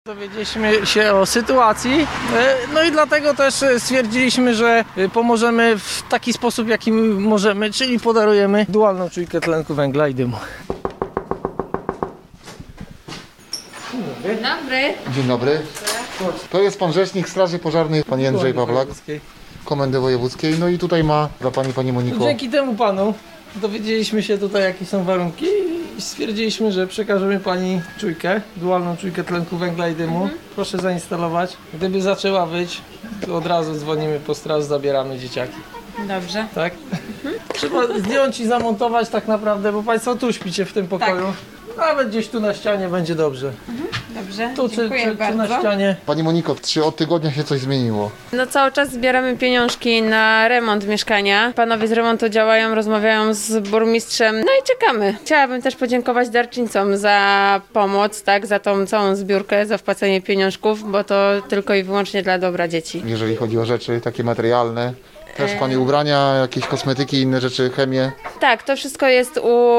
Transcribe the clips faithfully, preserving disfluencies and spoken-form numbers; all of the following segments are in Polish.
Dowiedzieliśmy się o sytuacji, no i dlatego też stwierdziliśmy, że pomożemy w taki sposób, jaki możemy, czyli podarujemy dualną czujkę tlenku węgla i dymu. Dzień dobry. Dzień dobry. To jest pan rzecznik Straży Pożarnej, pan Jędrzej Pawlak, Komendy Wojewódzkiej. No i tutaj ma dla pani pani Moniko. Dzięki temu panu dowiedzieliśmy się tutaj, jakie są warunki i stwierdziliśmy, że przekażemy pani czujkę, dualną czujkę tlenku węgla i dymu. Mhm. Proszę zainstalować. Gdyby zaczęła wyć, to od razu dzwonimy po straż, zabieramy dzieciaki. Dobrze. Tak? Mhm. Trzeba zdjąć i zamontować tak naprawdę, bo państwo tu śpicie w tym pokoju. Tak. Nawet gdzieś tu na ścianie będzie dobrze. Mhm. Dobrze, tu, dziękuję czy, czy, bardzo. Czy na ścianie. Pani Moniko, czy od tygodnia się coś zmieniło? No cały czas zbieramy pieniążki na remont mieszkania. Panowie z remontu działają, rozmawiają z burmistrzem, no i czekamy. Chciałabym też podziękować darczyńcom za pomoc, tak, za tą całą zbiórkę, za wpłacenie pieniążków, bo to tylko i wyłącznie dla dobra dzieci. Jeżeli chodzi o rzeczy takie materialne, też pani ubrania, jakieś kosmetyki, inne rzeczy, chemię? Tak, to wszystko jest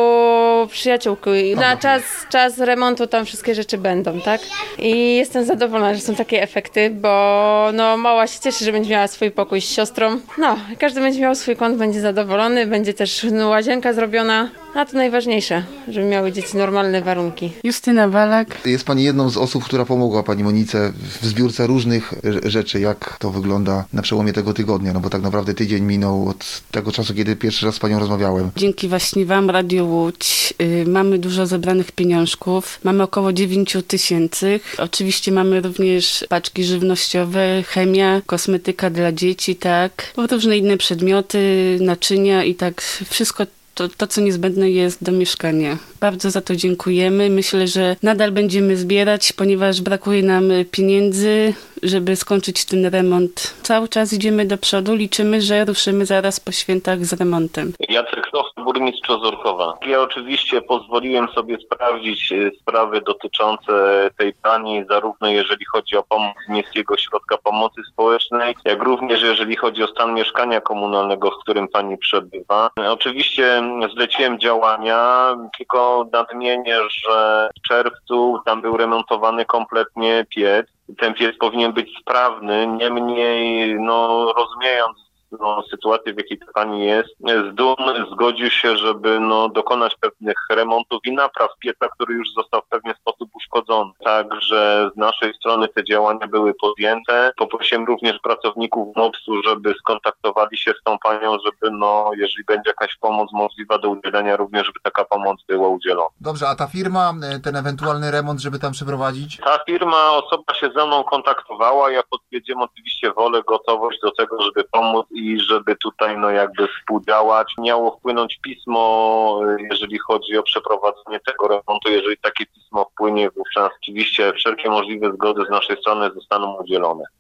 u przyjaciółki. Na czas, czas remontu tam wszystkie rzeczy będą, tak? I jestem zadowolona, że są takie efekty, bo no mała się cieszy, że będzie miała swój pokój z siostrą. No, każdy będzie miał swój kąt, będzie zadowolony, będzie też no, łazienka zrobiona. A to najważniejsze, żeby miały dzieci normalne warunki. Justyna Walak. Jest pani jedną z osób, która pomogła pani Monice w zbiórce różnych rzeczy. Jak to wygląda na przełomie tego tygodnia? No bo tak naprawdę tydzień minął od tego czasu, kiedy pierwszy raz z panią rozmawiałem. Dzięki właśnie wam, Radio Łódź, yy, mamy dużo zebranych pieniążków. Mamy około dziewięć tysięcy. Oczywiście mamy również paczki żywnościowe, chemia, kosmetyka dla dzieci, tak. Różne inne przedmioty, naczynia i tak wszystko To, to, co niezbędne jest do mieszkania. Bardzo za to dziękujemy. Myślę, że nadal będziemy zbierać, ponieważ brakuje nam pieniędzy, żeby skończyć ten remont. Cały czas idziemy do przodu. Liczymy, że ruszymy zaraz po świętach z remontem. Jacek Soch, burmistrz Ozorkowa. Ja oczywiście pozwoliłem sobie sprawdzić sprawy dotyczące tej pani, zarówno jeżeli chodzi o pomoc z Miejskiego Ośrodka Pomocy Społecznej, jak również jeżeli chodzi o stan mieszkania komunalnego, w którym pani przebywa. Oczywiście zleciłem działania, tylko nadmienię, że w czerwcu tam był remontowany kompletnie piec. Ten piec powinien być sprawny, niemniej no rozumiejąc no, sytuację, w jakiej ta pani jest, Zdun zgodził się, żeby no, dokonać pewnych remontów i napraw pieca, który już został w pewien sposób uszkodzony. Także z naszej strony te działania były podjęte. Poprosiłem również pracowników mopsu, żeby skontaktowali się z tą panią, żeby no, jeżeli będzie jakaś pomoc możliwa do udzielenia, również żeby taka pomoc była udzielona. Dobrze, a ta firma, ten ewentualny remont, żeby tam przeprowadzić? Ta firma, osoba się ze mną kontaktowała, ja potwierdziłem oczywiście wolę, gotowość do tego, żeby pomóc i żeby tutaj no jakby współdziałać. Miało wpłynąć pismo, jeżeli chodzi o przeprowadzenie tego remontu. Jeżeli takie pismo wpłynie, wówczas oczywiście wszelkie możliwe zgody z naszej strony zostaną udzielone.